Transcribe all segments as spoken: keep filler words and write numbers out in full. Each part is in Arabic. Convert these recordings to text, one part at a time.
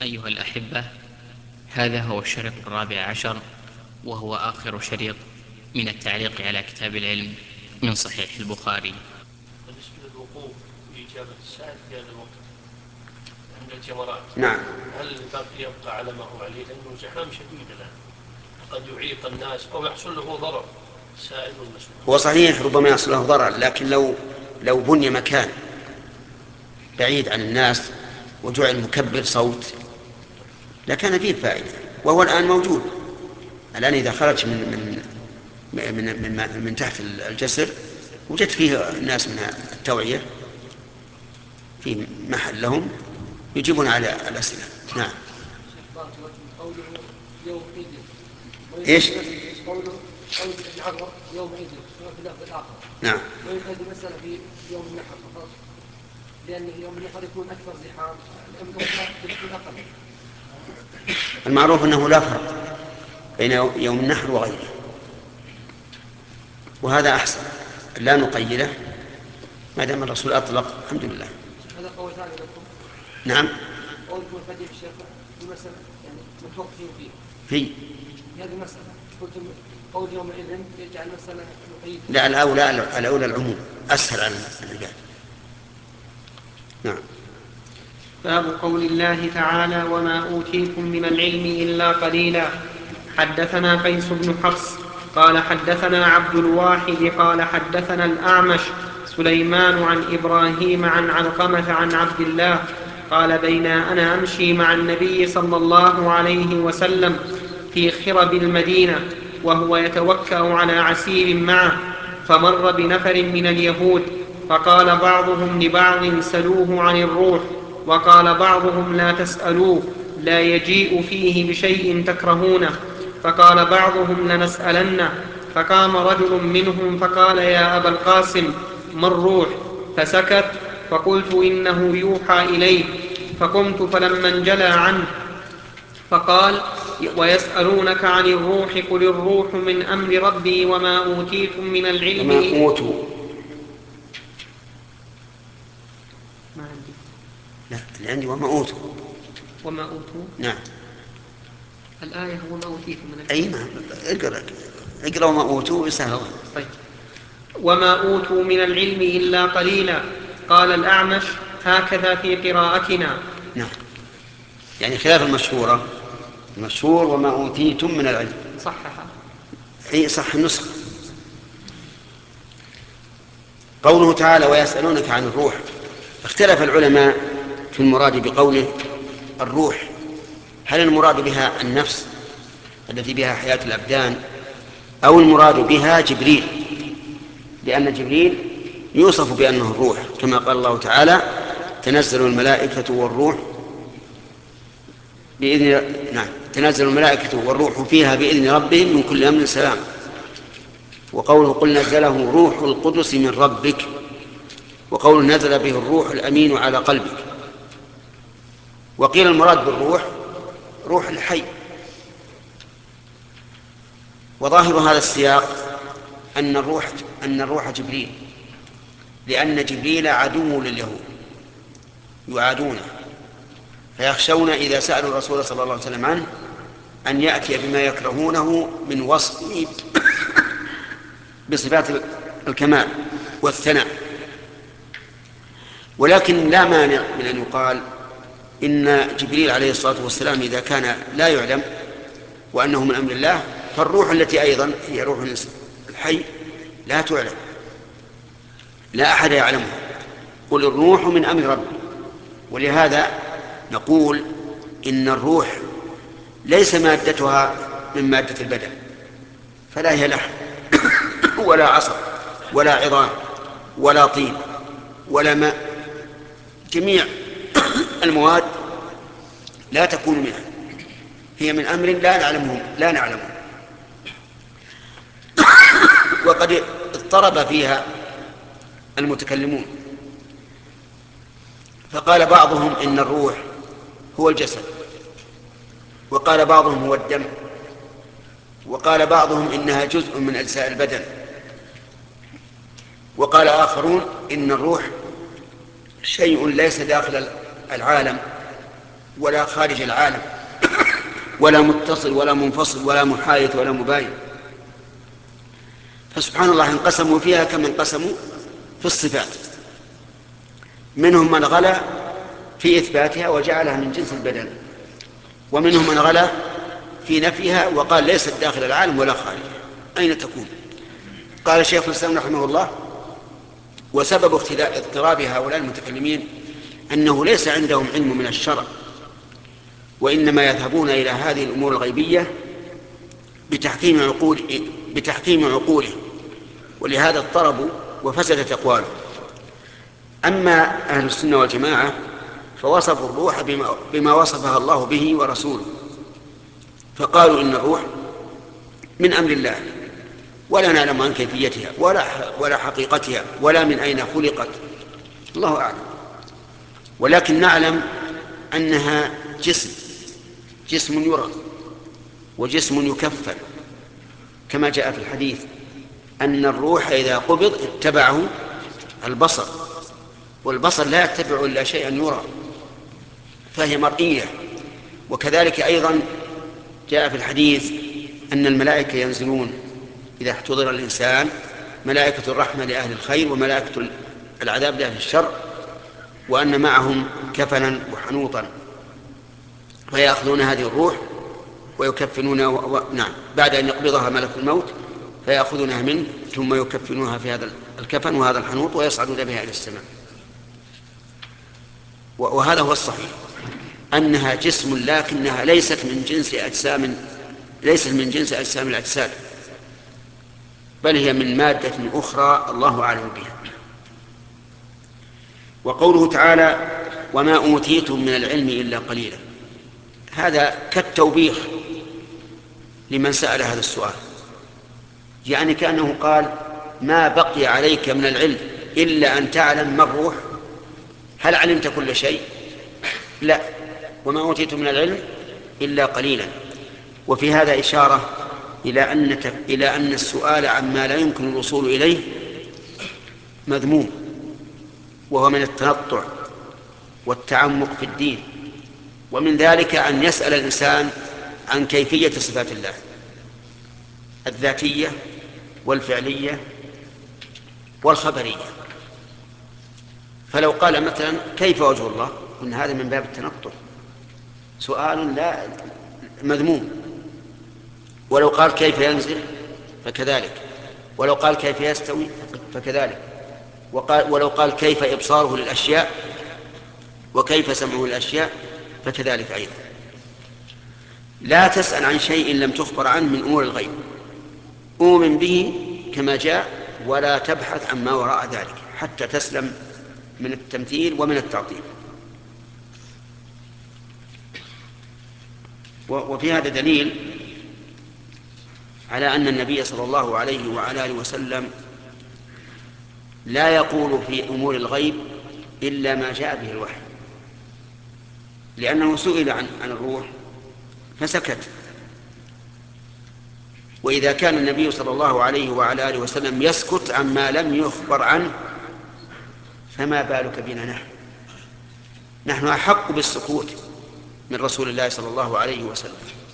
أيها الأحبة، هذا هو الشريط الرابع عشر، وهو آخر شريط من التعليق على كتاب العلم من صحيح البخاري. بالنسبة للوقوف وإجابة السائل في هذا الوقت عند الجمرات، نعم. هل الباقي يبقى على ما هو عليه؟ لأنه زحام شديد الآن، قد يعيق الناس أو يحصل له ضرر سائل والمسؤول. هو صحيح ربما يحصل له ضرر، لكن لو لو بني مكان بعيد عن الناس وجعل مكبر صوت لكان فيه فائدة، وهو الآن موجود. الآن إذا خرج من من من من, من تحت الجسر وجدت فيه الناس من التوعية في محل لهم يجيبون على الأسئلة. نعم. ايش؟ قوله قول العبر يوم عيد في اللفظ الآخر. نعم. ويقعد المسألة في يوم النحر فقط، لأن يوم النحر يكون أكثر زحام، يكون أقل. المعروف أنه لا فرق بين يوم النحر وغيره، وهذا أحسن، لا نقيده ما دام الرسول أطلق. الحمد لله. هذا قول ثاني لكم. نعم. قولكم الفجر الشيخ في مسألة يعني متوقفين فيه. في هذه المسألة قلتم قول يومئذ يجعل مسألة مقيدة. لا، الأولى الأولى العموم أسهل على العباد. نعم. باب قول الله تعالى: وما أوتيتم من العلم إلا قليلا. حدثنا قيس بن حفص قال حدثنا عبد الواحد قال حدثنا الأعمش سليمان عن إبراهيم عن علقمة عن عبد الله قال: بينا أنا أمشي مع النبي صلى الله عليه وسلم في خرب المدينة وهو يتوكأ على عسير معه، فمر بنفر من اليهود، فقال بعضهم لبعض: سلوه عن الروح، وقال بعضهم: لا تسألوه، لا يجيء فيه بشيء تكرهونه. فقال بعضهم: لنسألنه. فقام رجل منهم فقال: يا أبا القاسم، ما الروح؟ فسكت، فقلت: إنه يوحى إليه. فقمت فلما انجلى عنه فقال: ويسألونك عن الروح، قل الروح من أمر ربي وما أوتيتم من العلم. وما أوتوا. ما عندي. لا، اللي عندي وما أوتوا. وما أوتوا. نعم. الآية وما أوتيتم من العلم. أي نعم. اقرأ اقرأ وما أوتوا يسهل. طيب. وما أوتوا من العلم إلا قليلا. قال الأعمش: هكذا في قراءتنا. نعم، يعني خلاف المشهورة. المشهور وما أوتيتم من العلم. صحها. أي صح النسخة. قوله تعالى: ويسألونك عن الروح، اختلف العلماء في المراد بقوله الروح، هل المراد بها النفس التي بها حياة الأبدان، أو المراد بها جبريل، لأن جبريل يوصف بأنه الروح، كما قال الله تعالى: تنزل الملائكة والروح بإذن نعم تنزل الملائكة والروح فيها بإذن ربهم من كل أمر سلام. وقوله: قل نزله روح القدس من ربك، وقول نزل به الروح الأمين على قلبك. وقيل المراد بالروح روح الحي. وظاهر هذا السياق أن الروح أن الروح جبريل، لأن جبريل عدو لليهود يعادونه، فيخشون إذا سألوا الرسول صلى الله عليه وسلم عنه أن يأتي بما يكرهونه من وصفه بصفات الكمال والثناء. ولكن لا مانع من أن يقال إن جبريل عليه الصلاة والسلام إذا كان لا يعلم وأنه من أمر الله، فالروح التي أيضا هي روح الحي لا تعلم، لا أحد يعلمها. قل الروح من أمر ربي. ولهذا نقول إن الروح ليس مادتها من مادة البدن، فلا هي لحم ولا عصب ولا عظام ولا طين ولا ماء، جميع المواد لا تكون منها، هي من أمر لا نعلمه لا نعلمه وقد اضطرب فيها المتكلمون، فقال بعضهم إن الروح هو الجسد، وقال بعضهم هو الدم، وقال بعضهم إنها جزء من أجزاء البدن، وقال آخرون إن الروح شيء ليس داخل العالم ولا خارج العالم ولا متصل ولا منفصل ولا محايد ولا مباين. فسبحان الله انقسموا فيها كما انقسموا في الصفات. منهم من غلا في إثباتها وجعلها من جنس البدن، ومنهم من غلا في نفيها وقال ليست داخل العالم ولا خارجه. أين تكون؟ قال شيخ الإسلام رحمه الله: وسبب اضطراب هؤلاء المتكلمين أنه ليس عندهم علم من الشرع، وإنما يذهبون إلى هذه الأمور الغيبية بتحكيم عقول بتحكيم عقوله، ولهذا اضطربوا وفسدت أقواله. أما أهل السنة والجماعة فوصفوا الروح بما, بما وصفها الله به ورسوله، فقالوا إن الروح من أمر الله، ولا نعلم عن كيفيتها ولا ولا حقيقتها ولا من أين خلقت، الله أعلم، ولكن نعلم أنها جسم جسم يرى وجسم يكفن، كما جاء في الحديث أن الروح إذا قبض اتبعه البصر، والبصر لا يتبع إلا شيئا يرى، فهي مرئية. وكذلك أيضا جاء في الحديث أن الملائكة ينزلون إذا احتضر الإنسان، ملائكة الرحمة لأهل الخير وملائكة العذاب لأهل الشر، وأن معهم كفنا وحنوطا، فيأخذون هذه الروح ويكفنون و... و... نعم بعد أن يقبضها ملك الموت فيأخذونها منه ثم يكفنونها في هذا الكفن وهذا الحنوط ويصعدون بها إلى السماء. و... وهذا هو الصحيح، أنها جسم لكنها ليست من جنس أجسام ليست من جنس أجسام الأجساد، بل هي من مادة أخرى الله أعلم بها. وقوله تعالى: وما أوتيتم من العلم إلا قليلا، هذا كالتوبيخ لمن سأل هذا السؤال، يعني كأنه قال: ما بقي عليك من العلم إلا أن تعلم ما الروح؟ هل علمت كل شيء؟ لا، وما أوتيتم من العلم إلا قليلا. وفي هذا إشارة إلى أن إلى أن السؤال عما لا يمكن الوصول إليه مذموم، وهو من التنطع والتعمق في الدين. ومن ذلك أن يسأل الإنسان عن كيفية صفات الله الذاتية والفعلية والخبرية. فلو قال مثلا: كيف وجه الله؟ إن هذا من باب التنطع، سؤال لا مذموم. ولو قال: كيف ينزل؟ فكذلك. ولو قال: كيف يستوي؟ فكذلك. وقال ولو قال: كيف إبصاره للأشياء؟ وكيف سمعه للأشياء؟ فكذلك أيضا. لا تسأل عن شيء لم تخبر عنه من أمور الغيب، أؤمن به كما جاء ولا تبحث عن ما وراء ذلك حتى تسلم من التمثيل ومن التعطيل. وفي هذا دليل على أن النبي صلى الله عليه وعلى آله وسلم لا يقول في أمور الغيب إلا ما جاء به الوحي، لأنه سئل عن عن الروح فسكت. وإذا كان النبي صلى الله عليه وعلى آله وسلم يسكت عما لم يخبر عنه، فما بالك بنا نحن؟ نحن أحق بالسكوت من رسول الله صلى الله عليه وسلم.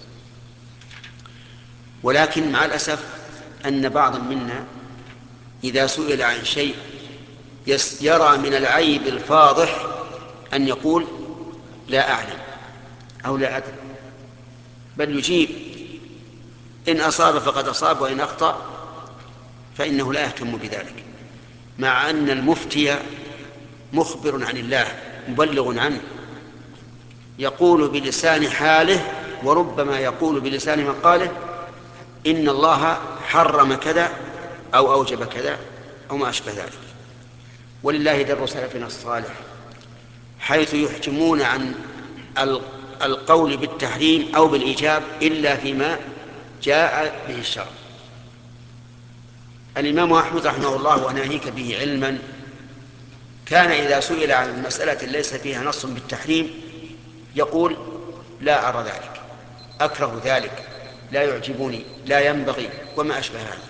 ولكن مع الأسف أن بعضا منا إذا سئل عن شيء يرى من العيب الفاضح أن يقول: لا أعلم أو لا أدري، بل يجيب إن أصاب فقد أصاب وإن أخطأ فإنه لا يهتم بذلك، مع أن المفتي مخبر عن الله مبلغ عنه، يقول بلسان حاله وربما يقول بلسان مقاله إن الله حرم كذا أو أوجب كذا أو ما أشبه ذلك. ولله در سلفنا الصالح حيث يحجمون عن القول بالتحريم أو بالإيجاب إلا فيما جاء به الشرع. الإمام أحمد رحمه الله وناهيك به علما كان إذا سئل عن مسألة ليس فيها نص بالتحريم يقول: لا أرى ذلك، أكره ذلك، لا يعجبني، لا ينبغي، وما أشبه هذا.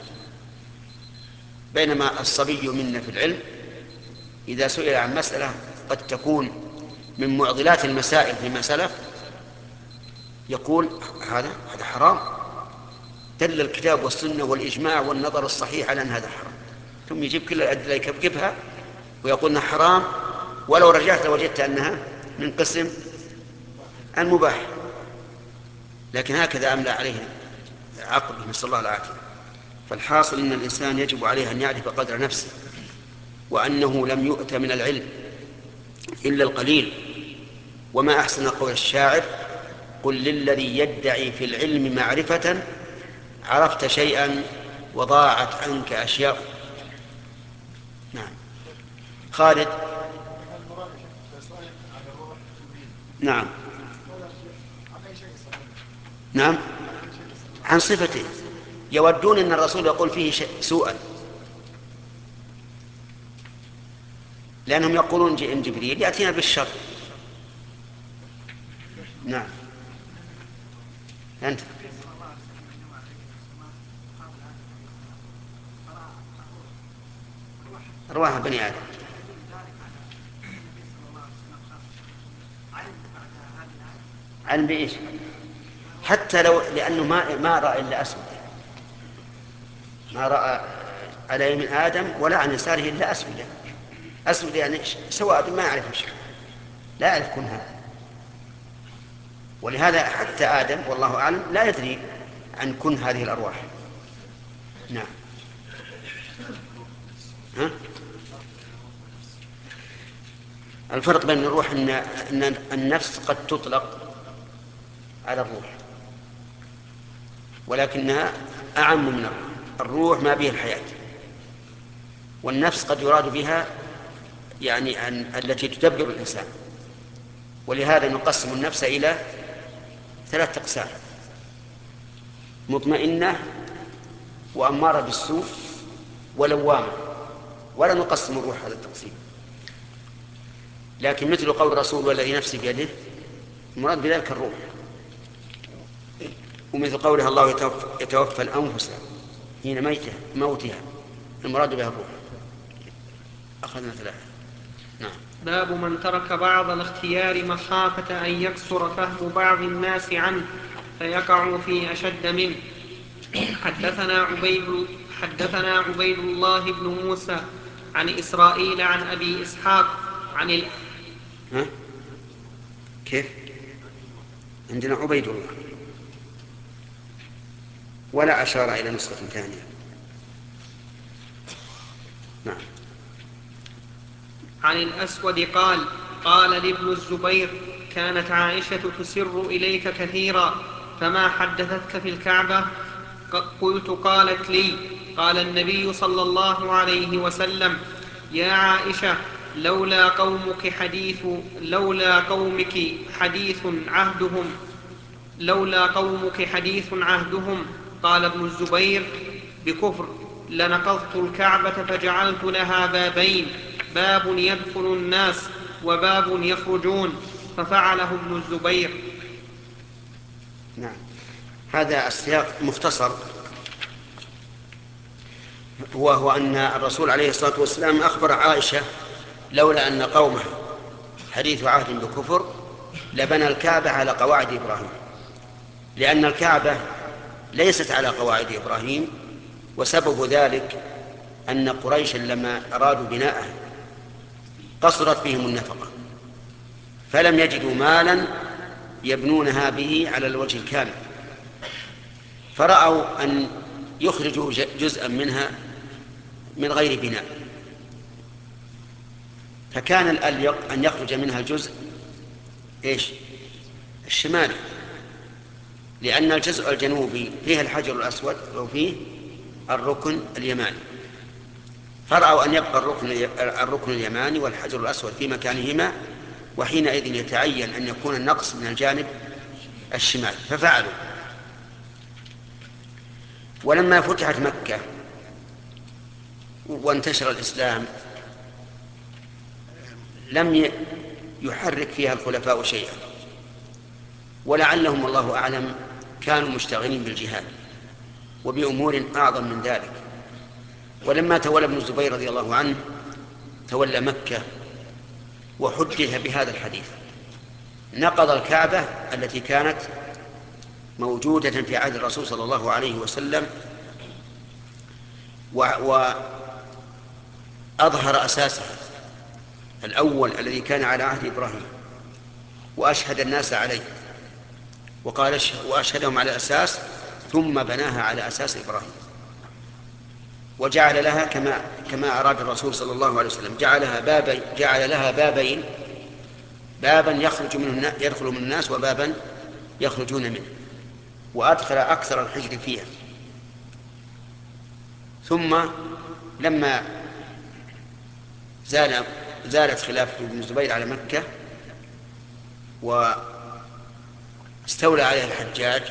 بينما الصبي منا في العلم إذا سئل عن مسألة قد تكون من معضلات المسائل فيما سلف يقول هذا هذا حرام، دل الكتاب والسنة والإجماع والنظر الصحيح على أن هذا حرام، ثم يجيب كل الأدلة يكبكبها ويقول أنها حرام، ولو رجعت لوجدت أنها من قسم المباح. لكن هكذا أملى عليه عقله، نسأل الله العافية. فالحاصل أن الإنسان يجب عليه أن يعرف قدر نفسه، وأنه لم يؤت من العلم إلا القليل. وما أحسن قول الشاعر: قل للذي يدعي في العلم معرفة عرفت شيئا وضاعت عنك أشياء. نعم. خالد. نعم نعم عن صفته، يودون أن الرسول يقول فيه سوءا، لأنهم يقولون إن جبريل يأتينا بالشر. نعم. أنت أرواح بني آدم. علم بإيش؟ حتى لو لأنه ما ما رأى إلا أسود، ما رأى على يمين آدم ولا عن يساره إلا أسود. أسود يعني سواد ما يعرف شيء، لا يعرف كنها. ولهذا حتى آدم والله أعلم لا يدري عن كن هذه الأرواح. نعم. ها؟ الفرق بين الروح أن أن النفس قد تطلق على الروح، ولكنها أعم من الروح. الروح ما به الحياة، والنفس قد يراد بها يعني أن التي تدبر الإنسان. ولهذا نقسم النفس إلى ثلاث أقسام: مطمئنة وأمارة بالسوء ولوامة. ولا نقسم الروح هذا التقسيم، لكن مثل قول الرسول والذي نفسي بيده المراد بذلك الروح، ومثل قولها الله يتوفى, يتوفى الأنفس حين ميتها موتها المراد بها الروح. أخذنا ثلاثة. نعم. باب من ترك بعض الاختيار مخافة أن يكسر فهم بعض الناس عنه فيقع في أشد منه. حدثنا عبيد حدثنا عبيد الله بن موسى عن إسرائيل عن أبي إسحاق عن ال... ها؟ كيف؟ عندنا عبيد الله ولا أشار إلى نسخة ثانية. نعم. عن الأسود قال: قال لابن الزبير: كانت عائشة تسر إليك كثيرا، فما حدثتك في الكعبة؟ قلت: قالت لي: قال النبي صلى الله عليه وسلم: يا عائشة، لولا قومك حديث لولا قومك حديث عهدهم لولا قومك حديث عهدهم. قال ابن الزبير: بكفر لنقضت الكعبة فجعلت لها بابين، باب يدخل الناس وباب يخرجون، ففعله ابن الزبير. نعم. هذا السياق مختصر، وهو أن الرسول عليه الصلاة والسلام أخبر عائشة لولا أن قومه حديث عهد بكفر لبنى الكعبة على قواعد إبراهيم، لأن الكعبة ليست على قواعد إبراهيم، وسبب ذلك أن قريشا لما أرادوا بناءها قصرت بهم النفقة، فلم يجدوا مالا يبنونها به على الوجه الكامل، فرأوا أن يخرجوا جزءا منها من غير بناء، فكان الأليق أن يخرج منها الجزء إيش؟ الشمالي، لأن الجزء الجنوبي فيه الحجر الأسود وفيه الركن اليماني، فرأوا أن يبقى الركن, الركن اليماني والحجر الأسود في مكانهما، وحينئذ يتعين أن يكون النقص من الجانب الشمالي، ففعلوا. ولما فتحت مكة وانتشر الإسلام لم يحرك فيها الخلفاء شيئا، ولعلهم الله أعلم كانوا مشتغلين بالجهاد وبأمور أعظم من ذلك. ولما تولى ابن الزبير رضي الله عنه تولى مكة وحدث بهذا الحديث نقض الكعبة التي كانت موجودة في عهد الرسول صلى الله عليه وسلم، وأظهر أساسها الأول الذي كان على عهد إبراهيم، وأشهد الناس عليه وقال وأشهدهم على أساس ثم بناها على أساس إبراهيم، وجعل لها كما كما أراد الرسول صلى الله عليه وسلم، جعلها بابين جعل لها بابين، بابا يخرج منه يدخل من الناس وبابا يخرجون منه، وأدخل أكثر الحجر فيها. ثم لما زال زالت خلافة ابن الزبير على مكة واستولى عليها الحجاج،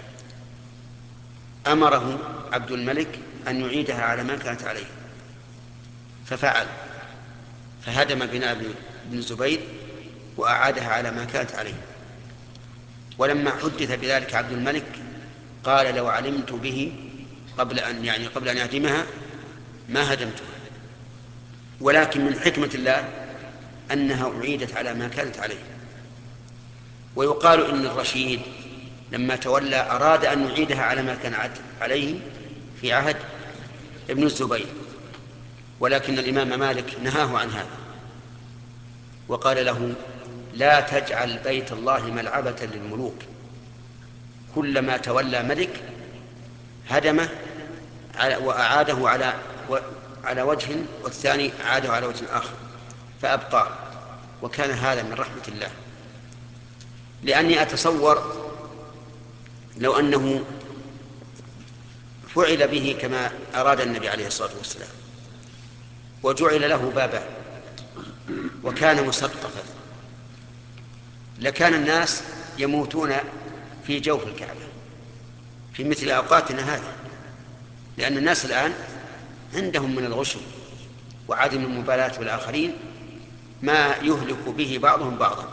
أمره عبد الملك أن يعيدها على ما كانت عليه، ففعل، فهدم بناء ابن الزبير وأعادها على ما كانت عليه. ولما حدث بذلك عبد الملك قال لو علمت به قبل أن يعني قبل أن يهدمها ما هدمتها، ولكن من حكمة الله أنها أعيدت على ما كانت عليه. ويقال إن الرشيد لما تولى أراد أن يعيدها على ما كان عليه في عهد ابن الزبير، ولكن الإمام مالك نهاه عن هذا وقال له لا تجعل بيت الله ملعبة للملوك، كلما تولى ملك هدمه وأعاده على على وجه والثاني أعاده على وجه آخر فأبقاه، وكان هذا من رحمة الله. لأني أتصور لو أنه فعل به كما أراد النبي عليه الصلاة والسلام وجعل له بابا وكان مسقفا لكان الناس يموتون في جوف الكعبة في مثل أوقاتنا هذه، لأن الناس الآن عندهم من الغشم وعدم المبالاة بالآخرين ما يهلك به بعضهم بعضا.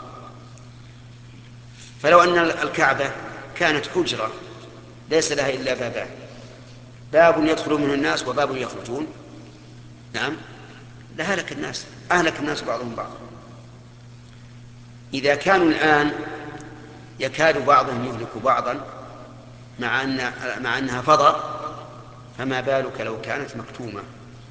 فلو أن الكعبة كانت حجرة ليس لها إلا بابان، باب يدخل منه الناس وباب يخرجون، نعم لهلك الناس أهلك الناس بعضهم بعضا. إذا كانوا الآن يكاد بعضهم يهلك بعضا مع أن مع أنها فضاء، فما بالك لو كانت مكتومة.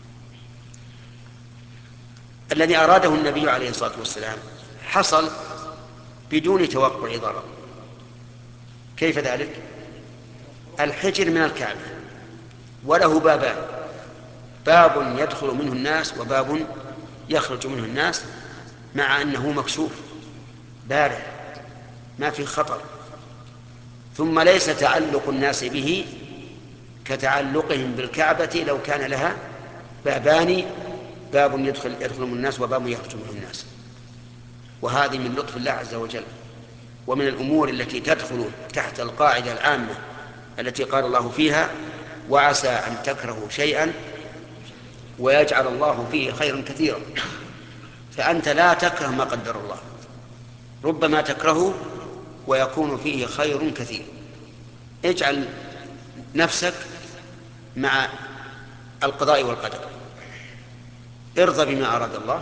الذي أراده النبي عليه الصلاة والسلام حصل بدون توقع ضرر. كيف ذلك؟ الحجر من الكعبة وله بابان، باب يدخل منه الناس وباب يخرج منه الناس، مع أنه مكشوف بارع ما في خطر. ثم ليس تعلق الناس به كتعلقهم بالكعبة لو كان لها بابان، باب يدخل يدخل من الناس وباب يخرج منه الناس. وهذه من لطف الله عز وجل، ومن الأمور التي تدخل تحت القاعدة العامة التي قال الله فيها وعسى أن تكرهوا شيئا ويجعل الله فيه خيرا كثيرا. فأنت لا تكره ما قدر الله، ربما تكرهه ويكون فيه خير كثير. اجعل نفسك مع القضاء والقدر، ارضى بما أراد الله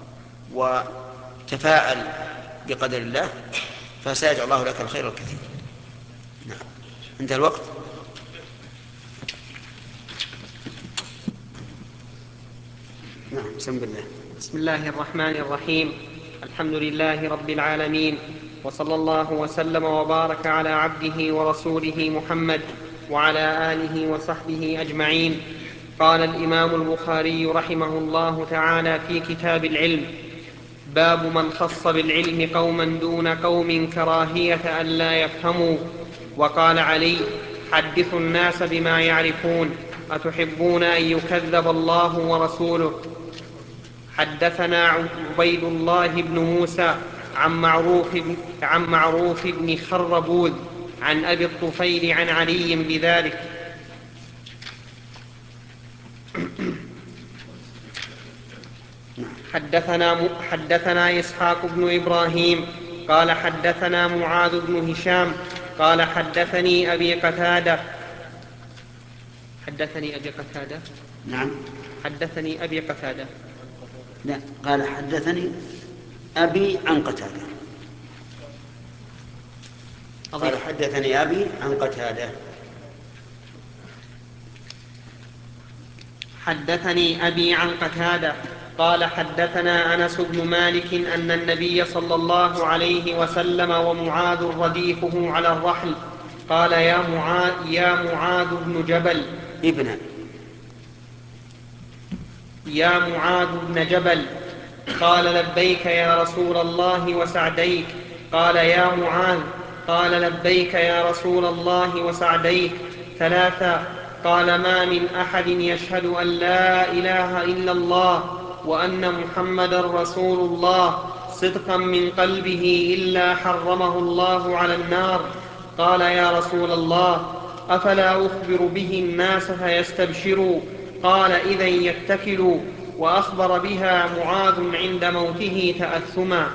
وتفاءل بقدر الله فسيجعل الله لك الخير الكثير. نعم انتهى الوقت. نعم بسم الله. بسم الله الرحمن الرحيم. الحمد لله رب العالمين، وصلى الله وسلم وبارك على عبده ورسوله محمد وعلى آله وصحبه أجمعين. قال الإمام البخاري رحمه الله تعالى في كتاب العلم: باب من خص بالعلم قوما دون قوم كراهية أن لا يفهموا. وقال علي: حدثوا الناس بما يعرفون، أتحبون أن يكذب الله ورسوله. حدثنا عبيد الله بن موسى عن معروف بن, عن معروف بن خربوذ عن أبي الطفيل عن علي بذلك. حدثنا, حدثنا إسحاق بن إبراهيم قال حدثنا معاذ بن هشام قال حدثني أبي قتادة حدثني أبي قتادة نعم حدثني أبي قتادة لا قال حدثني أبي عن قتادة. قال حدثني أبي عن قتادة. حدثني أبي عن قتادة قال حدثنا أنس بن مالك أن النبي صلى الله عليه وسلم ومعاذ رديفه على الرحل قال يا معاذ, يا معاذ بن جبل ابن يا معاذ بن جبل قال لبيك يا رسول الله وسعديك. قال يا معاذ قال لبيك يا رسول الله وسعديك ثلاثا. قال ما من أحد يشهد أن لا إله إلا الله وأن محمدا رسول الله صدقا من قلبه إلا حرمه الله على النار. قال يا رسول الله أفلا أخبر به الناس فيستبشروا؟ قال إذن يتكلوا. وأخبر بها معاذ عند موته تأثما.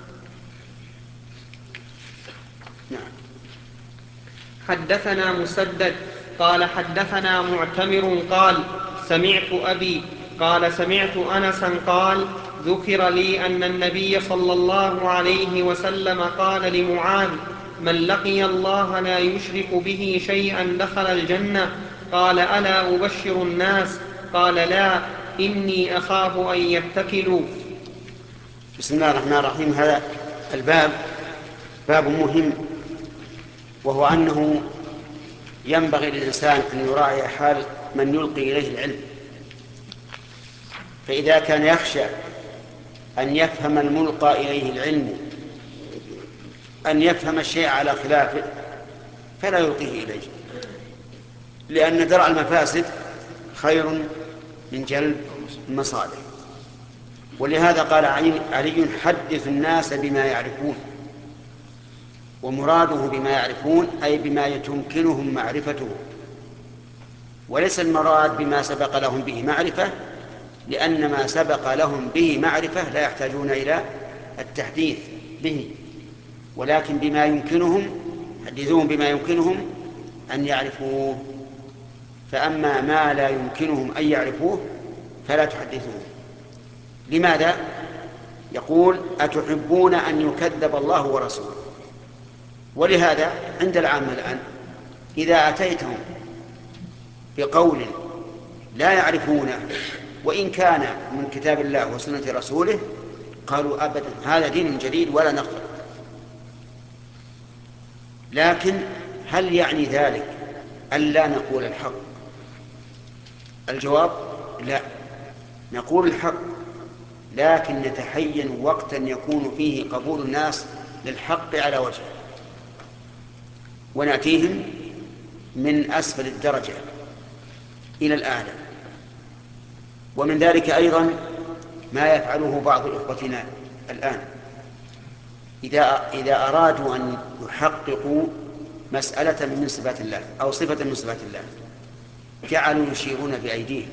حدثنا مسدد قال حدثنا معتمر قال سمعت أبي قال سمعت أنسا قال ذكر لي أن النبي صلى الله عليه وسلم قال لمعاذ من لقي الله لا يشرك به شيئا دخل الجنة. قال ألا أبشر الناس؟ قال لا إني أخاف أن يتكلوا. بسم الله الرحمن الرحيم. هذا الباب باب مهم، وهو أنه ينبغي للإنسان أن يراعي حال من يلقي إليه العلم، فإذا كان يخشى أن يفهم الملقى إليه العلم أن يفهم الشيء على خلافه فلا يلقيه إليه، لأن درء المفاسد خير من جلب المصالح. ولهذا قال علي حدث الناس بما يعرفون، ومراده بما يعرفون أي بما يتمكنهم معرفته، وليس المراد بما سبق لهم به معرفة، لأن ما سبق لهم به معرفة لا يحتاجون إلى التحديث به، ولكن بما يمكنهم حدثوهم بما يمكنهم أن يعرفوه. فأما ما لا يمكنهم أن يعرفوه فلا تحدثوه. لماذا؟ يقول أتحبون أن يكذب الله ورسوله. ولهذا عند العامة الآن إذا أتيتهم بقول لا يعرفونه وإن كان من كتاب الله وسنة رسوله قالوا أبدا هذا دين جديد ولا نقبل. لكن هل يعني ذلك ألا نقول الحق؟ الجواب لا، نقول الحق، لكن نتحين وقتا يكون فيه قبول الناس للحق على وجهه، ونأتيهم من أسفل الدرجة إلى الأعلى. ومن ذلك أيضا ما يفعله بعض إخوتنا الآن إذا, إذا أرادوا أن يحققوا مسألة من صفات الله أو صفة من صفات الله جعلوا يشيرون بأيديهم،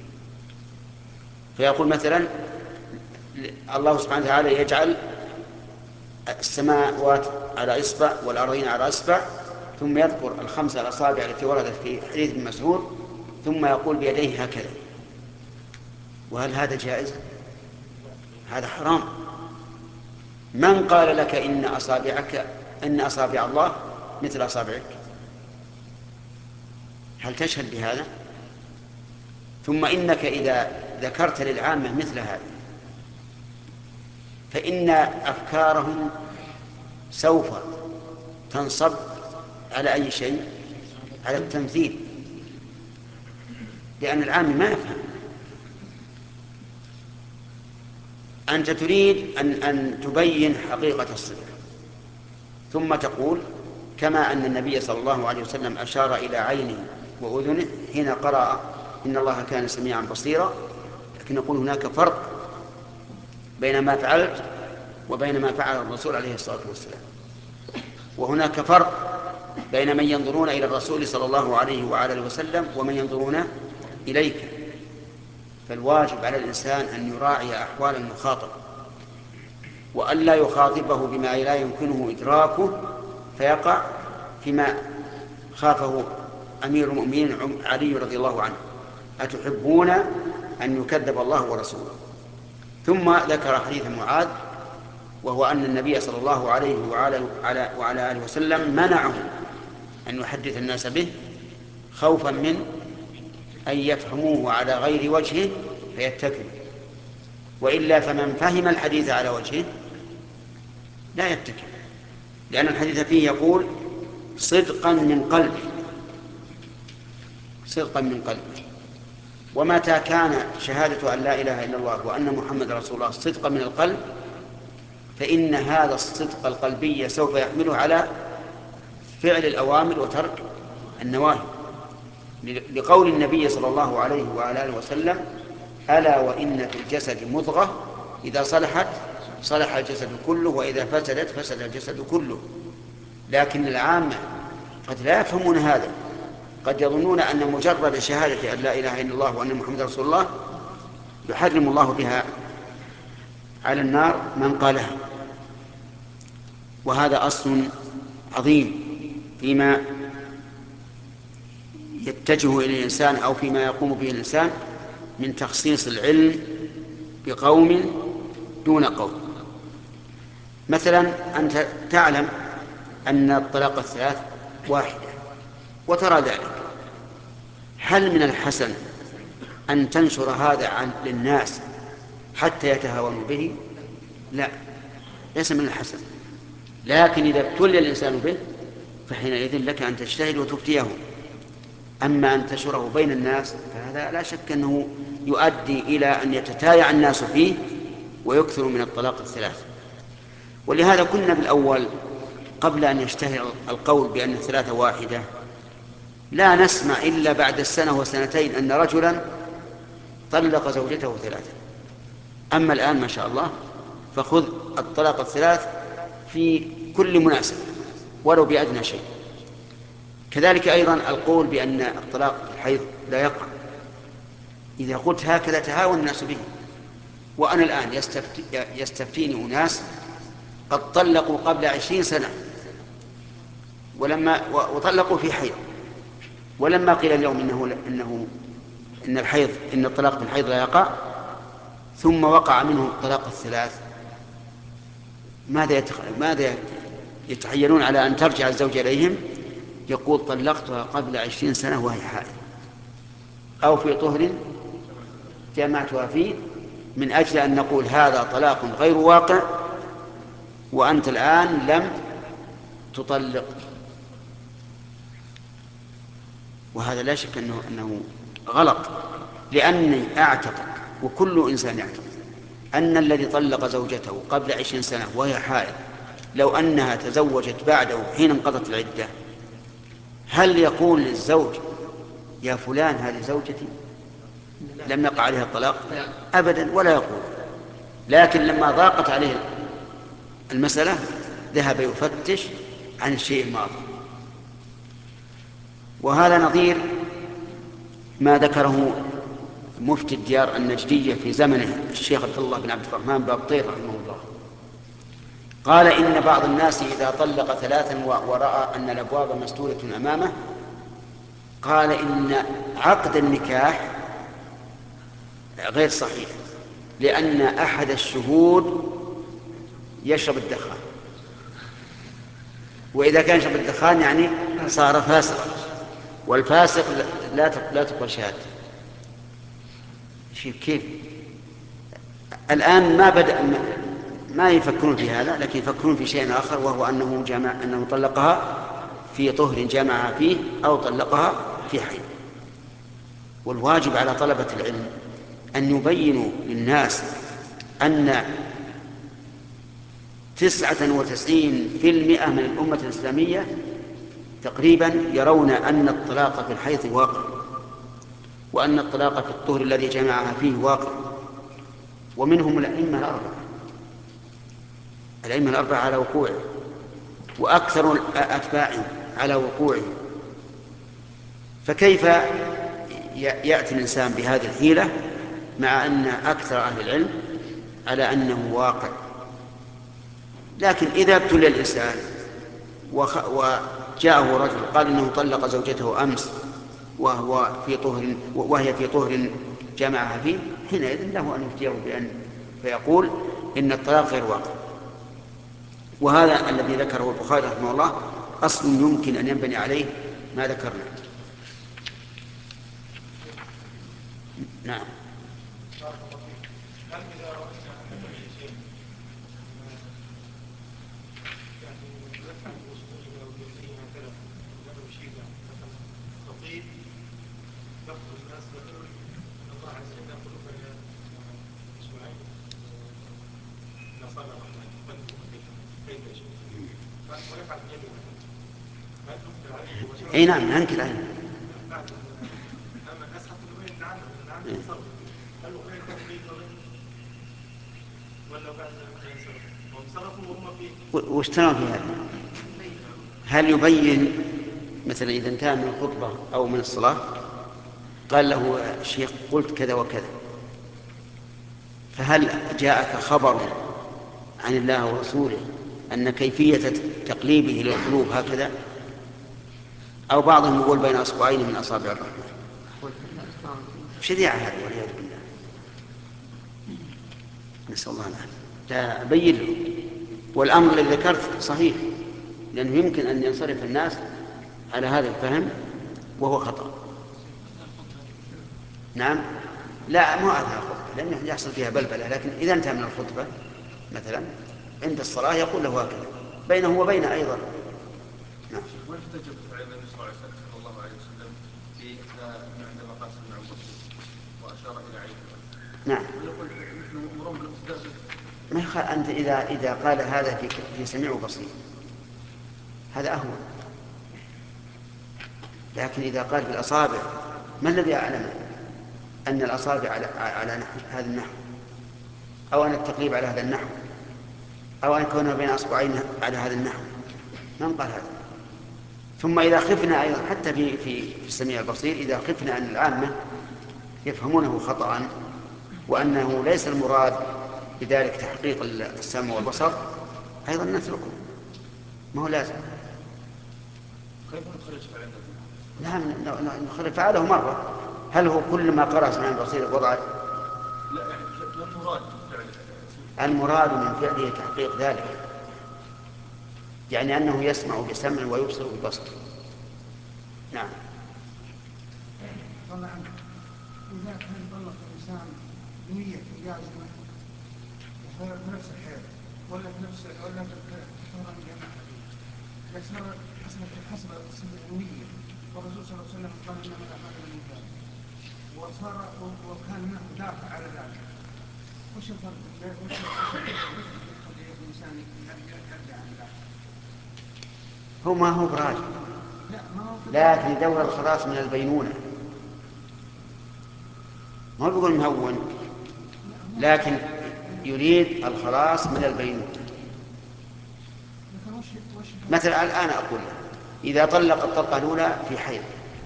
فيقول مثلا الله سبحانه وتعالى يجعل السماوات على إصبع والأرضين على إصبع، ثم يذكر الخمسة الأصابع التي وردت في حديث ابن مسعود ثم يقول بيديه هكذا. وهل هذا جائز؟ هذا حرام. من قال لك إن أصابعك إن أصابع الله مثل أصابعك؟ هل تشهد بهذا؟ ثم إنك إذا ذكرت للعامة مثل هذا فإن أفكارهم سوف تنصب على أي شيء؟ على التمثيل، لأن العام ما يفهم. أنت تريد أن, أن تبين حقيقة الصفة ثم تقول كما أن النبي صلى الله عليه وسلم أشار إلى عينه وأذنه حين قرأ إن الله كان سميعا بصيرا، لكن نقول هناك فرق بين ما فعلت وبين ما فعل الرسول عليه الصلاة والسلام، وهناك فرق بين من ينظرون إلى الرسول صلى الله عليه وآله وسلم ومن ينظرون إليك. فالواجب على الإنسان أن يراعي أحوال المخاطب وأن لا يخاطبه بما لا يمكنه إدراكه فيقع فيما خافه أمير المؤمنين علي رضي الله عنه: أتحبون أن يكذب الله ورسوله. ثم ذكر حديث معاذ وهو أن النبي صلى الله عليه وعلى, وعلى آله وسلم منعه أن يحدث الناس به خوفا من أن يفهموه على غير وجهه فيتكلوا، وإلا فمن فهم الحديث على وجهه لا يتكل، لأن الحديث فيه يقول صدقا من قلبه، صدقا من قلبه. ومتى كان شهادة أن لا إله إلا الله وأن محمد رسول الله صدقا من القلب، فإن هذا الصدق القلبي سوف يحمله على فعل الأوامر وترك النواهي، لقول النبي صلى الله عليه وعلى آله وسلم ألا وإن في الجسد مضغة إذا صلحت صلح الجسد كله وإذا فسدت فسد الجسد كله. لكن العامة قد لا يفهمون هذا، قد يظنون أن مجرد شهادة أن لا إله إلا الله وأن محمد رسول الله يحرم الله بها على النار من قالها. وهذا أصل عظيم فيما يتجه إلى الإنسان أو فيما يقوم به الإنسان من تخصيص العلم بقوم دون قوم. مثلا أنت تعلم أن الطلاق الثلاث واحدة وترى ذلك، هل من الحسن أن تنشر هذا عن للناس حتى يتهاونوا به؟ لا، ليس من الحسن. لكن إذا ابتلي الإنسان به فحينئذ لك أن تجتهد وتفتيه. أما أن تنشره بين الناس فهذا لا شك أنه يؤدي إلى أن يتتايع الناس فيه ويكثر من الطلاق الثلاث. ولهذا كنا بالأول قبل أن يشتهر القول بأن الثلاثة واحدة لا نسمع إلا بعد السنة وسنتين أن رجلا طلق زوجته ثلاثة. أما الآن ما شاء الله فخذ الطلاق الثلاث في كل مناسبة ولو بأدنى شيء. كذلك أيضا القول بأن الطلاق في الحيض لا يقع، إذا قلت هكذا تهاون الناس به. وأنا الآن يستفتي يستفتيني أناس قد طلقوا قبل عشرين سنة ولما وطلقوا في حيض، ولما قيل اليوم إنه, إنه إن الحيض إن الطلاق في الحيض لا يقع ثم وقع منهم الطلاق الثلاث، ماذا يتخ... ماذا يتحيلون على أن ترجع الزوجة إليهم؟ يقول طلقتها قبل عشرين سنة وهي حائض أو في طهر جامعتها فيه، من أجل أن نقول هذا طلاق غير واقع وأنت الآن لم تطلق. وهذا لا شك أنه, أنه غلط، لأني أعتقد وكل إنسان يعتقد أن الذي طلق زوجته قبل عشرين سنة وهي حائض لو أنها تزوجت بعده حين انقضت العدة هل يقول للزوج يا فلان هذه زوجتي لم يقع عليها الطلاق؟ أبدا، ولا يقول. لكن لما ضاقت عليه المسألة ذهب يفتش عن الشيء الماضي. وهذا نظير ما ذكره مفتي الديار النجدية في زمنه الشيخ عبد الله بن عبد الرحمن بابطير رحمه الله، قال إن بعض الناس إذا طلق ثلاثا ورأى أن الأبواب مسدودة أمامه قال إن عقد النكاح غير صحيح، لأن أحد الشهود يشرب الدخان، وإذا كان يشرب الدخان يعني صار فاسقا، والفاسق لا لا تقبل شهادته. كيف الآن ما بدأ ما يفكرون في هذا، لكن يفكرون في شيء آخر، وهو أنه جمع أنه طلقها في طهر جمعها فيه أو طلقها في حيض. والواجب على طلبة العلم أن يبينوا للناس أن تسعة وتسعين في المئة من الأمة الإسلامية تقريبا يرون أن الطلاق في الحيض واقع، وأن الطلاق في الطهر الذي جمعها فيه واقع. ومنهم الأئمة الأربعة الأئمة الأربعة على وقوعه، وأكثر أتباعهم على وقوعه. فكيف يأتي الإنسان بهذه الحيلة مع أن أكثر أهل العلم على أنه واقع؟ لكن إذا ابتلي الإنسان وجاءه رجل قال إنه طلق زوجته أمس وهو في طهر وهي في طهر جمعها فيه، حينئذ له أن يفتيه بأن فيقول إن الطلاق غير واقع. وهذا الذي ذكره البخاري رحمه الله أصل يمكن أن ينبني عليه ما ذكرنا. نعم. اي نعم ننكر عليه. واشتروا في هذا. هل يبين مثلا إذا انتهى من الخطبة أو من الصلاة قال له الشيخ قلت كذا وكذا، فهل جاءك خبر عن الله ورسوله أن كيفية تقليبه للقلوب هكذا، أو بعضهم يقول بين أصبعين من أصابع الرحمن؟ شريعة هذا والعياذ بالله، نسأل الله العافية. لا بين له. والأمر الذي ذكرت صحيح، لأنه يمكن أن ينصرف الناس على هذا الفهم وهو خطأ. نعم. لا مو أثناء الخطبة لأنه يحصل فيها بلبلة، لكن إذا انتهى من الخطبة مثلا عند الصلاة يقول له هكذا بينه وبينه أيضا. نعم. واحتجب فعل النبي صلى الله عليه وسلم في عندما قال سمع وبصير وأشار إلى عينه. نعم. ويقول نحن أمرهم بالإصداق. ما يخال أنت إذا إذا قال هذا في في سميع وبصير هذا أهون، لكن إذا قال بالأصابع ما الذي أعلم أن الأصابع على على نحو هذا النحو، أو أن التقليب على هذا النحو، أو أن يكون بين أصبعين على هذا النحو؟ من قال هذا؟ ثم إذا خفنا أيضا حتى في في في السميع البصير، إذا خفنا أن العامة يفهمونه خطأ وأنه ليس المراد بذلك تحقيق السمع والبصر أيضا نتركه، ما هو لازم. كيف نخرج فعل النبي؟ نعم نخرج فعله مرة. هل هو كل ما قرأ سمع البصير وضع؟ لا يعني المراد فعل. المراد من فعله تحقيق ذلك، يعني أنه يسمع بسمع ويبصر ببصر. نعم. طلع إذا كان طلق الإنسان نية جازمة بنفس الحيض ولا بنفس ولا بطهر الجماعة، يصير حسب حسب النية، والرسول صلى الله عليه وسلم قال إنما الأعمال بالنيات، وصار وكان دافع على ذلك. وش الفرق؟ وش يخلي الإنسان يرجع عن ذلك؟ هو ما هو براجع، لكن دور الخلاص من البينونة، ما بيقول مهون، لكن يريد الخلاص من البينونة. مثلا الآن أقول إذا طلق الطلقة الأولى في حيض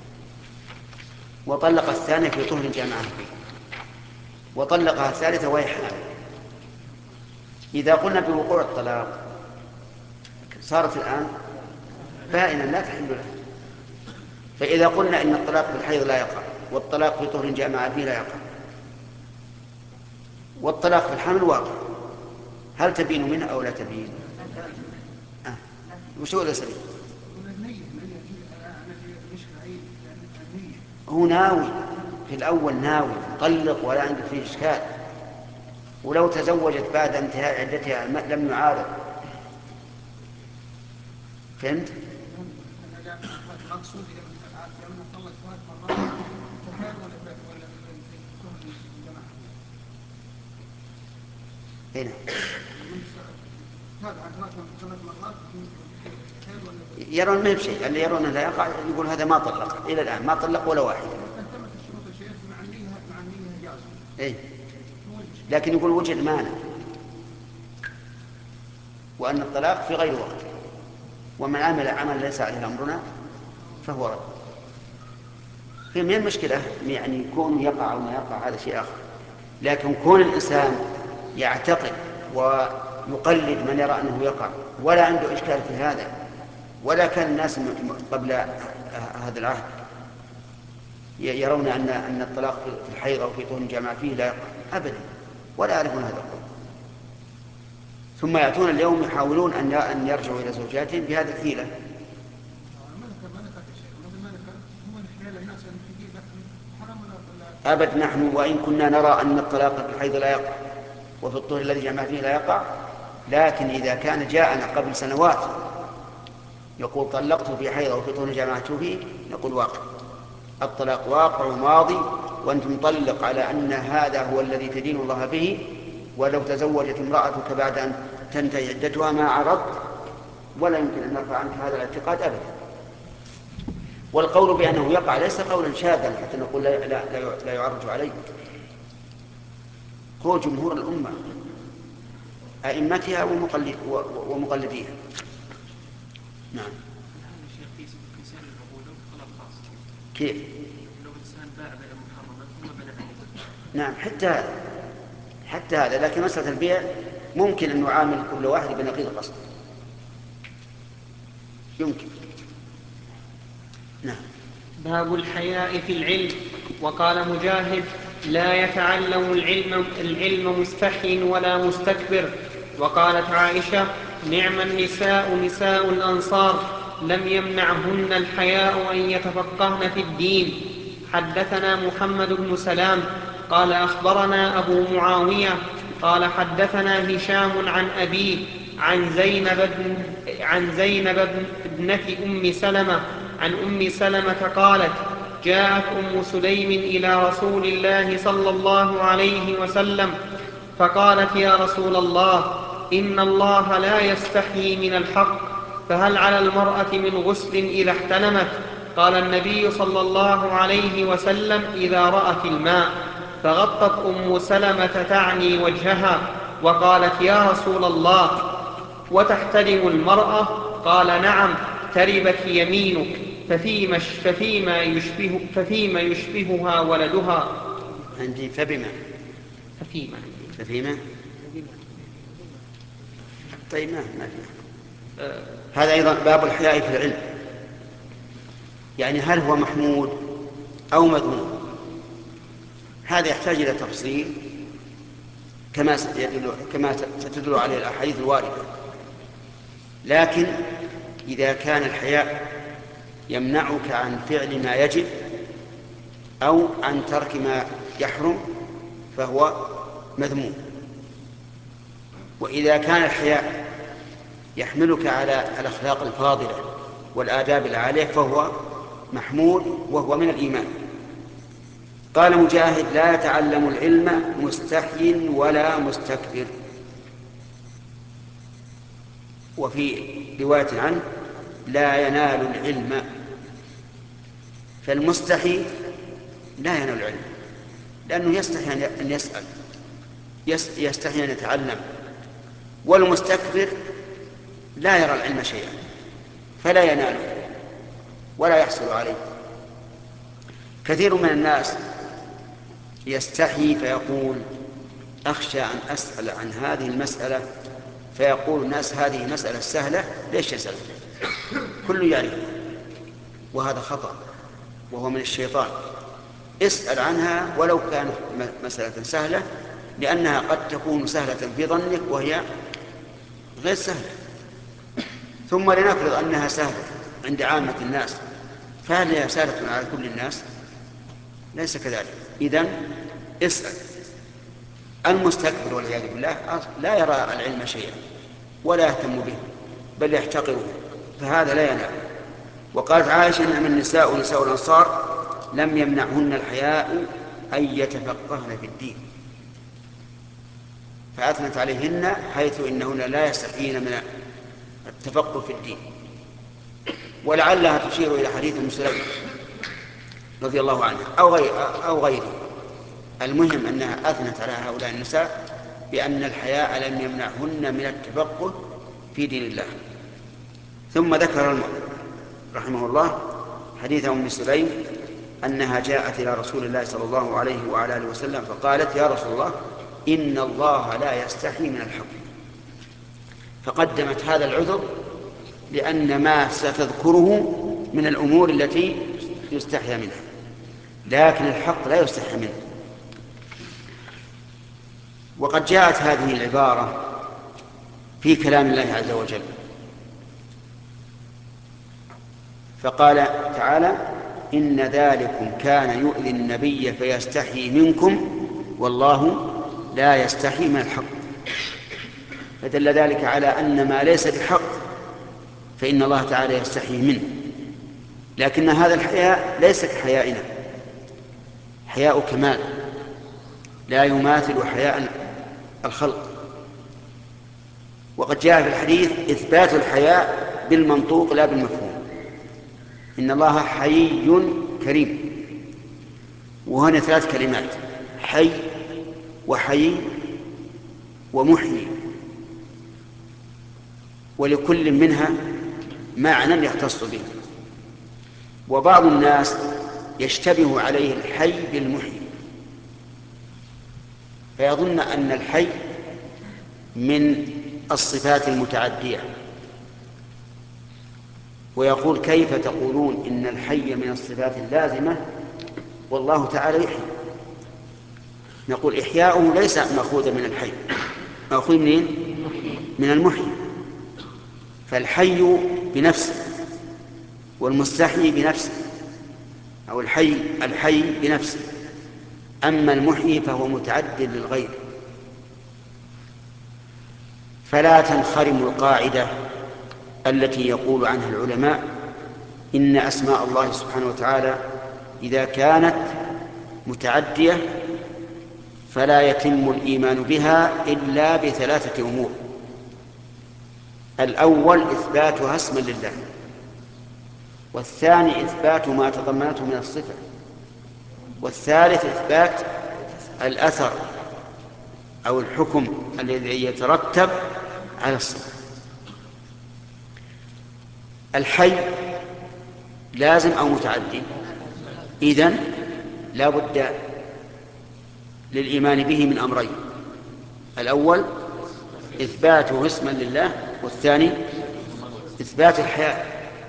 وطلق الثانية في طهر جامعة فيه وطلقها الثالثة وهي حامل، إذا قلنا بوقوع الطلاق صارت الآن بائنا لا تحل له. فإذا قلنا إن الطلاق في الحيض لا يقع والطلاق في طهر جامعة فيه لا يقع والطلاق في الحمل واقع، هل تبين منه أو لا تبين؟ آه. وش هو الأسئلة؟ هو ناوي في الأول، ناوي طلق ولا عنده فيه إشكال، ولو تزوجت بعد انتهاء عدتها لم يعارض. فهمت؟ هنا يرون ما بشيء، اللي يرون لا يقع يقول هذا ما طلق إلى الآن، ما طلق ولا واحد. إيه؟ لكن يقول وجد مانع وأن الطلاق في غير وقت، ومن عمل عمل ليس عليه أمرنا فهو رد. في من المشكلة يعني يكون يقع أو ما يقع هذا شيء آخر، لكن كون الإنسان يعتقد ويقلد من يرى أنه يقع ولا عنده إشكال في هذا، ولا كان الناس قبل هذا العهد يرون أن أن الطلاق في الحيض أو في طهر الجامعة فيه لا يقع أبدا، ولا يعرفون هذا القول. ثم يأتون اليوم يحاولون أن أن يرجعوا إلى زوجاتهم بهذه الحيلة. ما ذكر ما ذكر شيء، ما ذكر هم الحيل الناس المحيطين لكن حرام ولا أبد، نحن وإن كنا نرى أن الطلاق في الحيض لا يقع وفي الطهر الذي جمع فيه لا يقع، لكن إذا كان جاءنا قبل سنوات يقول طلقته في حيض أو في طهر جمعته فيه، نقول واقع، الطلاق واقع وماضي، وأنت مطلق على أن هذا هو الذي تدين الله به، ولو تزوجت امرأتك بعد أن تنتهي عدتها ما عرضت، ولا يمكن أن نرفع عنك هذا الاعتقاد أبدا. والقول بأنه يقع ليس قولا شاذا حتى نقول لا, لا, لا, لا يعرج عليه، قول جمهور الأمة أئمتها ومقلديها. نعم. كيف؟ لو إنسان باع بيع محرما ثم بنى عليه. نعم، حتى هذا حتى هذا لكن مسألة البيع ممكن أن نعامل كل واحد بنقيض القصد، يمكن. نعم. باب الحياء في العلم. وقال مجاهد: لا يتعلم العلم, العلم مستحي ولا مستكبر. وقالت عائشة: نعم النساء نساء الأنصار لم يمنعهن الحياء أن يتفقهن في الدين. حدثنا محمد بن سلام قال أخبرنا أبو معاوية قال حدثنا هشام عن أبيه عن زينب, بن عن زينب ابنة أم سلمة عن أم سلمة قالت: جاءت أم سليم إلى رسول الله صلى الله عليه وسلم فقالت: يا رسول الله، إن الله لا يستحيي من الحق، فهل على المرأة من غسل إذا احتلمت؟ قال النبي صلى الله عليه وسلم: إذا رأت الماء. فغطت أم سلمة تعني وجهها وقالت: يا رسول الله، وتحتلم المرأة؟ قال: نعم، تربت يمينك. ففيما, ففيما, يشبه ففيما يشبهها ولدها. عندي فبما ففيما ففيما طيب ما ما في. آه هذا أيضا باب الحياء في العلم، يعني هل هو محمود أو مذموم؟ هذا يحتاج إلى تفصيل كما يدل كما ستدل عليه الأحاديث الواردة. لكن إذا كان الحياء يمنعك عن فعل ما يجب أو عن ترك ما يحرم فهو مذموم. وإذا كان الحياء يحملك على الأخلاق الفاضلة والآداب العالية فهو محمود وهو من الإيمان. قال مجاهد: لا يتعلم العلم مستحي ولا مستكبر. وفي رواية عنه: لا ينال العلم. فالمستحي لا ينال العلم لأنه يستحي أن يسأل، يستحي أن يتعلم. والمستكبر لا يرى العلم شيئا فلا يناله ولا يحصل عليه. كثير من الناس يستحي فيقول: أخشى أن أسأل عن هذه المسألة، فيقول الناس: هذه مسألة سهلة، ليش يسأل؟ كل يعرف. وهذا خطأ وهو من الشيطان. اسأل عنها ولو كانت مسألة سهلة، لأنها قد تكون سهلة في ظنك وهي غير سهلة. ثم لنفرض أنها سهلة عند عامة الناس، فهل هي سهلة على كل الناس؟ ليس كذلك. إذن اسأل. المستكبر والعياذ بالله لا يرى العلم شيئا ولا يهتم به بل يحتقره، فهذا لا ينال. وقالت عائشة: نعم النساء نساء الأنصار لم يمنعهن الحياء أن يتفقهن في الدين. فأثنت عليهن حيث إنهن لا يستحيين من التفقه في الدين. ولعلها تشير إلى حديث ام سلمة رضي الله عنها أو غير أو غيره. المهم أنها أثنت على هؤلاء النساء بأن الحياء لم يمنعهن من التفقه في دين الله. ثم ذكر رحمه الله حديث أم سليم أنها جاءت إلى رسول الله صلى الله عليه وعلى آله وسلم فقالت: يا رسول الله، إن الله لا يستحي من الحق. فقدمت هذا العذر لأن ما ستذكره من الأمور التي يستحيا منها، لكن الحق لا يستحي منه. وقد جاءت هذه العبارة في كلام الله عز وجل. فقال تعالى: إن ذلكم كان يؤذي النبي فيستحيي منكم والله لا يستحيي من الحق. فدل ذلك على أن ما ليس بحق فإن الله تعالى يستحيي منه، لكن هذا الحياء ليس كحيائنا، حياء كمال لا يماثل حياء الخلق. وقد جاء في الحديث إثبات الحياء بالمنطوق لا بالمفهوم. إن الله حيي كريم، وهنا ثلاث كلمات: حي وحيي ومحيي، ولكل منها معنى يختص به. وبعض الناس يشتبه عليه الحي بالمحيي، فيظن أن الحي من الصفات المتعدية، ويقول: كيف تقولون إن الحي من الصفات اللازمة والله تعالى يحيي؟ نقول: إحياؤه ليس مأخوذا من الحي، مأخوذ منين؟ من المحيي. فالحي بنفسه والمستحيي بنفسه، أو الحي الحي بنفسه، أما المحيي فهو متعد للغير. فلا تنخرم القاعدة التي يقول عنها العلماء: إن أسماء الله سبحانه وتعالى إذا كانت متعدية فلا يتم الإيمان بها إلا بثلاثة أمور. الأول إثباتها اسما لله، والثاني إثبات ما تضمنته من الصفة، والثالث إثبات الأثر أو الحكم الذي يترتب على الصفة. الحي لازم أو متعدي؟ إذن لا بد للإيمان به من أمرين: الأول إثباته اسما لله، والثاني إثبات الحياة.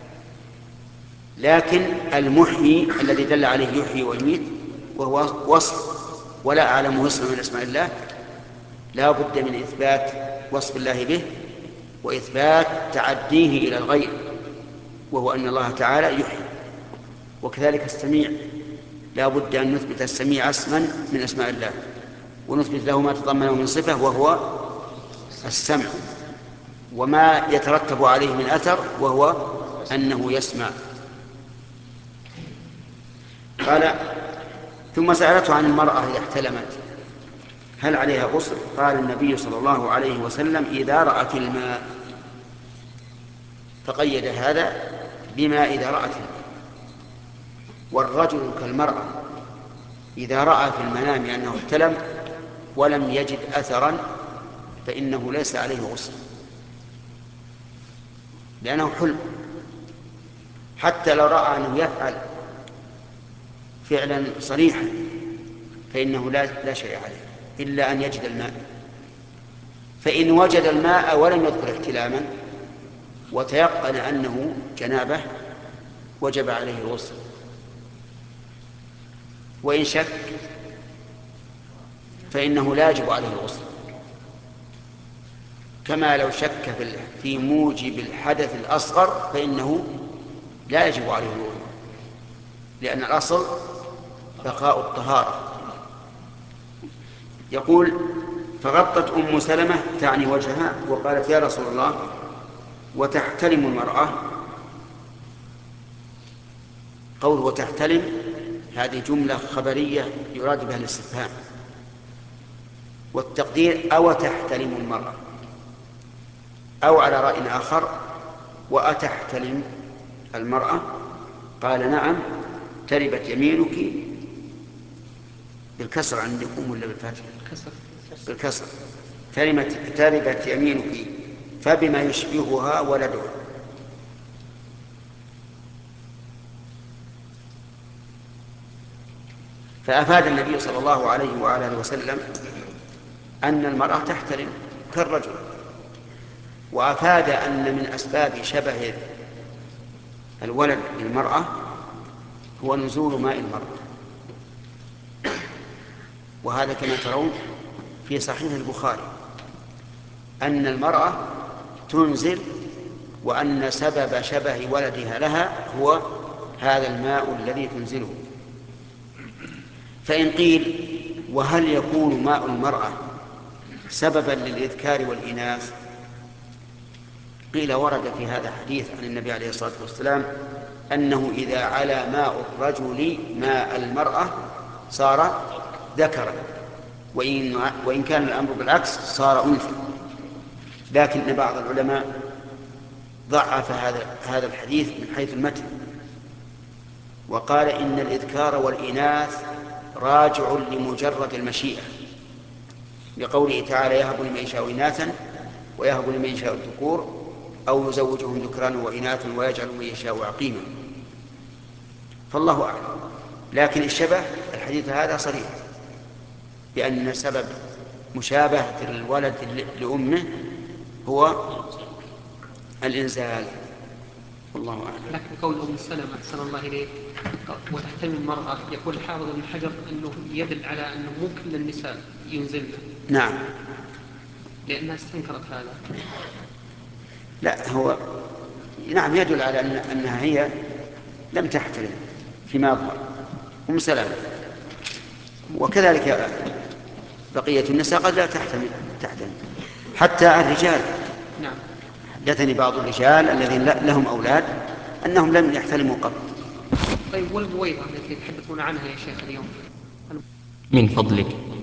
لكن المحيي الذي دل عليه يحيي ويميت وهو وصف ولا أعلمه اسما من أسماء الله، لا بد من إثبات وصف الله به وإثبات تعديه إلى الغير، وهو أن الله تعالى يحيي. وكذلك السميع، لا بد أن نثبت السميع اسما من أسماء الله، ونثبت له ما تضمنه من صفة وهو السمع، وما يترتب عليه من أثر وهو أنه يسمع. قال: ثم سألته عن المرأة إذا احتلمت هل عليها غسل؟ قال النبي صلى الله عليه وسلم: إذا رأت الماء. فقيد هذا بما إذا رأت الماء. والرجل كالمرأة إذا رأى في المنام أنه احتلم ولم يجد أثرا فإنه ليس عليه غسل، لأنه حلم. حتى لو رأى أنه يفعل فعلا صريحا فإنه لا, لا شيء عليه إلا أن يجد الماء. فإن وجد الماء ولم يذكر احتلاما وتيقن أنه جنابه وجب عليه الغسل. وإن شك فإنه لا يجب عليه الغسل، كما لو شك في موجب الحدث الأصغر فإنه لا يجب عليه الوضوء، لأن الأصل بقاء الطهارة. يقول: فغطت أم سلمة تعني وجهها وقالت: يا رسول الله وتحتلم المرأة؟ قول وتحتلم هذه جملة خبرية يراد بها الاستفهام، والتقدير أو تحتلم المرأة، أو على رأي آخر وأتحتلم المرأة؟ قال: نعم، تربت يمينك بالكسر عندكم ولا بالفتح؟ بالكسر. تربت يمينك فبما يشبهها ولدها. فأفاد النبي صلى الله عليه وعلى آله وسلم أن المرأة تحترم كالرجل، وأفاد أن من أسباب شبه الولد بالمرأة هو نزول ماء المرأة، وهذا كما ترون في صحيح البخاري أن المرأة تنزل، وأن سبب شبه ولدها لها هو هذا الماء الذي تنزله. فإن قيل وهل يكون ماء المرأة سببا للإذكار والإناث؟ قيل ورد في هذا حديث عن النبي عليه الصلاة والسلام أنه إذا علا ماء الرجل ماء المرأة صار ذكرا، وإن, وإن كان الأمر بالعكس صار أنثى. لكن بعض العلماء ضعف هذا هذا الحديث من حيث المتن، وقال إن الإذكار والإناث راجع لمجرد المشيئة، لقوله تعالى يهب لمن يشاء إناثا ويهب لمن يشاء الذكور أو يزوجهم ذكرانا وإناثا ويجعل من يشاء عقيما، فالله أعلم. لكن الشبه الحديث هذا صريح بأن سبب مشابهة الولد لأمه هو الإنزال، والله أعلم. لكن قول أم سلمة أحسن الله إليك وتحتمل المرأة، يقول الحافظ ابن حجر أنه يدل على أنه مو كل النساء ينزلن. نعم، لأنها استنكرت هذا. لا هو نعم يدل على أن أنها هي لم تحترم فيما أظهر أم سلمة، وكذلك بقية النساء قد لا تحتمل تحتمل حتى الرجال. نعم. حدثني بعض الرجال الذين لهم أولاد أنهم لم يحترموا قط. طيب والبويضة التي يتحدثون عنها يا شيخ اليوم؟ من فضلك